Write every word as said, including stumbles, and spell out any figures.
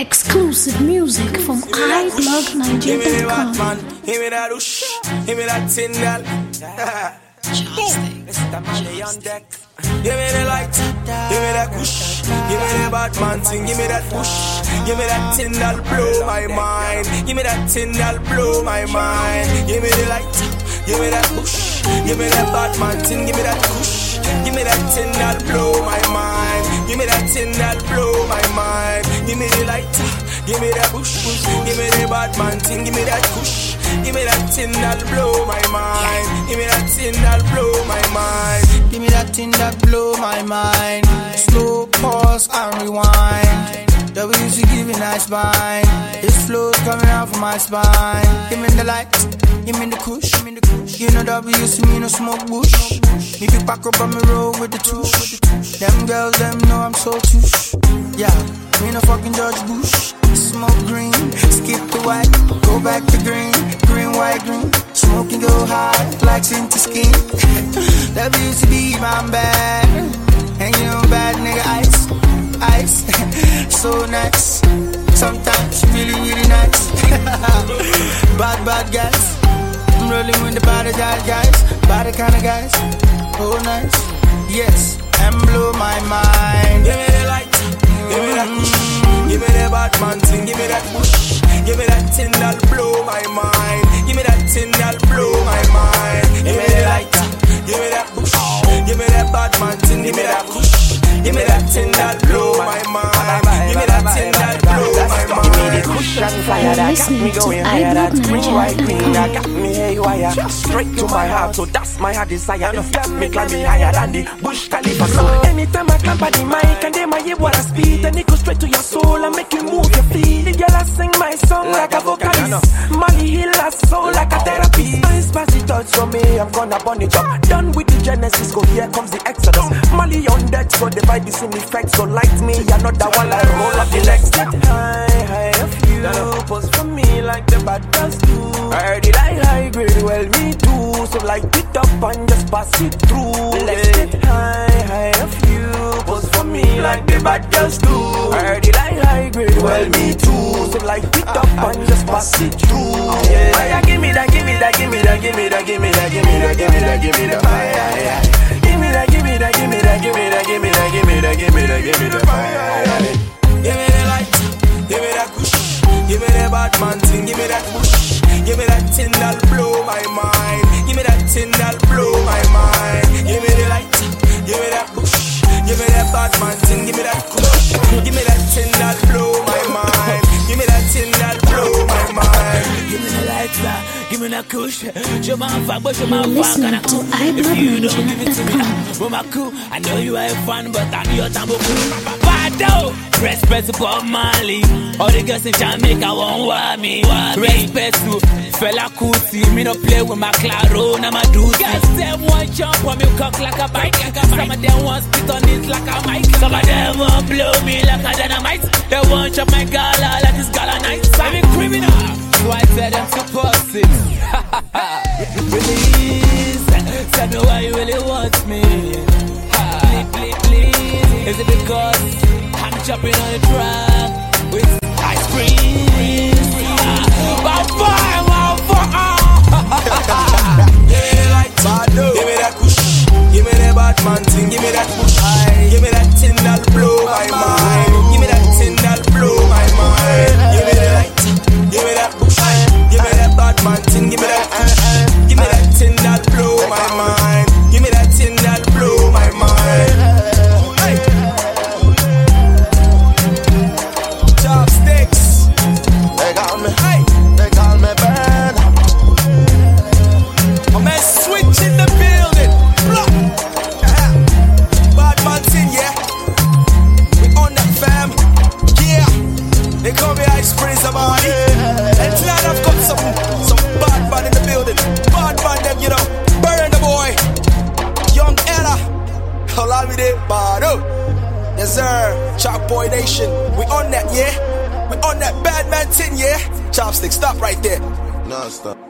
Exclusive music from i blog nigeria dot com. Give me that whoosh, give me that signal. Mister Money on deck. Give me the light, give me that whoosh, give me the Batman thing, give me that whoosh, give me that thing that'll blow my mind, give me that thing that'll blow my mind, give me the light, give me that whoosh, give me that Batman thing, give me that whoosh, give me that thing that'll blow my mind, give me that thing that'll blow my mind, give me the light, give me that whoosh, give me the Batman thing, give me that whoosh, give me that thing that'll blow my mind, give me that thing that'll blow my mind, give me that thing that blow my mind. Slow pause and rewind. W C give me nice spine. This flow coming out from my spine. Give me the light, give me the kush, give me the kush. You know W C me no smoke bush. If you pack up on me road with the tush. Them girls them know I'm so tush. Yeah, me no fucking George Bush. Smoke green, skip the white, go back to green, green, white, green. Smoking go high, like into skin. W C be my bad, and you know bad nigga ice, ice. So nice, sometimes really, really nice. Bad, bad guys, I'm rolling with the bad guys, bad kind of guys. Oh nice, yes, and blow my mind. Give me the light, give me that push, give me the Batman thing, give me that push, give me that thing that'll blow my mind, give me that thing that'll blow my mind. Give me the light, give me that push, give me that Batman thing, give me that push, give me that thing that'll blow my mind, give me that thing that'll blow my mind. Give me the cushion fire that got me going higher, that green white green that got me haywire, straight to my heart, so that's my heart desire. No got me climbing higher than the Bush Khalifa. So anytime I climb by the mic and they might hear what I speak, then it goes straight to your soul and make you move your feet. The girl I sing my song like a vocalist, Molly Hill a soul like a therapist. Nice passy thoughts from me, I'm gonna burn it up. Done with the Genesis, go here comes the Exodus. Molly on deck, so the vibe is in effect. So light me, another one like roll up the legs. Get high, high a few, pose for me like the bad girls do. I heard it like high grade, well me too. So light it up and just pass it through. Let's get high, high a few, pose for me like the bad girls do. I heard it like high grade, well me too. So light it up and just pass it through. Yeah, yeah. Give me that, give me that, give me that, give me that, give me that, give me that, give me that, give me that fire. Give me that, give me that, give me that, give me that, give me that, give me that, give me that, give me that fire. Give me the light, give me that push, give me the Batman thing, give me that push, give me that thing that'll blow my mind, give me that thing that'll blow my mind. Give me the light, give me that push, give me that Batman thing, give me that push, give me that thing that'll blow my mind, give me that thing that'll blow my mind. Give me the light, give me that kush, show my fuck, but show my fuck, and I cool. If you don't give it to me, well my cool, I know you are a fan, but I'm your tambo cool. Bado, respect to Bob Marley, all the girls in Jamaica won't want me. Respect to Fela Kuti, me no play with my claro, na my dude. Girls them want jump on me cock like a bike, some of them want spit on it like a mic, some of them want blow me like a dynamite. They want chop my gala like this gala night. I'm a criminal, so I tell them to pause it. Please, tell me why you really want me. Please, please, please. Is it because I'm jumping on the track with ice cream? My fire, my fire. Give me that push, give me the Batman thing, give me that push, give me that thing that'll blow my mind, give me that thing that'll blow my mind. Give me the light, give me that push, give me that Batman thing, give me that push, give me that thing that'll blow my mind, give me that thing that'll blow my mind. Hey. Chopsticks, they got me, hey. They call me bad. I'm a switch in the building. Bad man thing, yeah. We on that fam, yeah. They call me Ice Freezer, man. And tonight I've got some some bad man in the building. Bad man them, you know. Burn the boy, Young Ella. Allow me there, bad up. Yes sir, Chop Boy Nation. We on that, yeah. We on that bad man thing, yeah. Chopstick, stop right there. No, stop.